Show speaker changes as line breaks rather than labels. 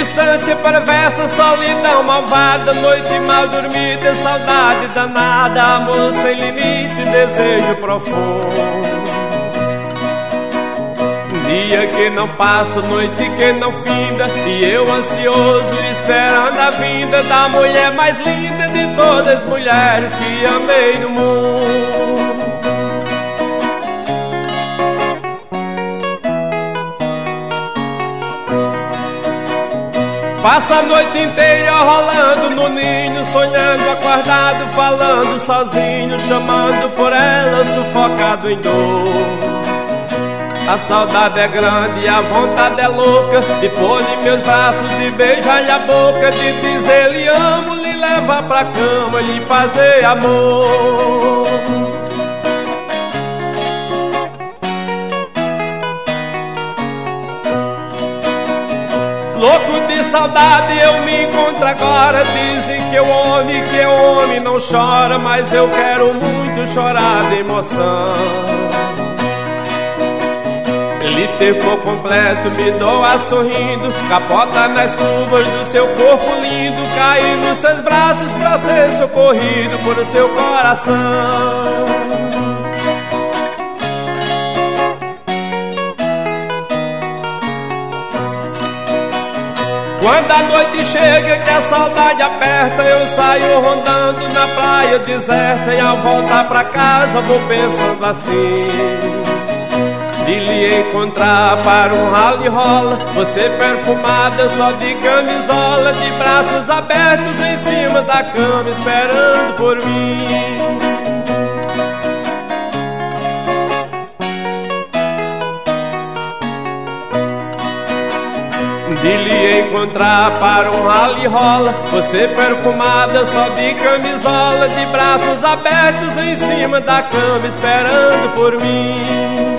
Distância perversa, solidão malvada, noite mal dormida, saudade danada, amor sem limite, desejo profundo. Dia que não passa, noite que não finda, e eu ansioso esperando a vinda da mulher mais linda de todas as mulheres que amei no mundo. Passa a noite inteira rolando no ninho, sonhando acordado, falando sozinho, chamando por ela, sufocado em dor. A saudade é grande, a vontade é louca, de pôr em meus braços, de beijar-lhe a boca, de dizer lhe amo, lhe levar pra cama, lhe fazer amor. Louco de saudade eu me encontro agora. Dizem que o homem não chora, mas eu quero muito chorar de emoção. Ele ter por completo me doa sorrindo, capota nas curvas do seu corpo lindo, cair nos seus braços pra ser socorrido por seu coração. Quando a noite chega que a saudade aperta, eu saio rondando na praia deserta, e ao voltar pra casa vou pensando assim: de lhe encontrar para um rally rola, você perfumada só de camisola, de braços abertos em cima da cama esperando por mim. De lhe encontrar para um rally rola, você perfumada só de camisola, de braços abertos em cima da cama esperando por mim.